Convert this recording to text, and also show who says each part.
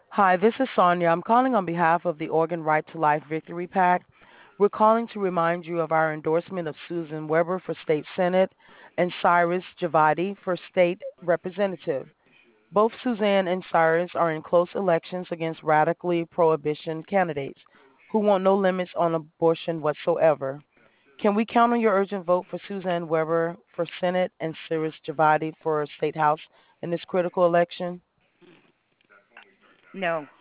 Speaker 1: Hi, this is Sonia. I'm calling on behalf of the Oregon Right to Life Victory PAC. We're calling to remind you of our endorsement of Susan Weber for State Senate and Cyrus Javadi for State Representative. Both Suzanne and Cyrus are in close elections against radically prohibition candidates who want no limits on abortion whatsoever. Can we count on your urgent vote for Suzanne Weber for Senate and Cyrus Javadi for State House in this critical election?
Speaker 2: No.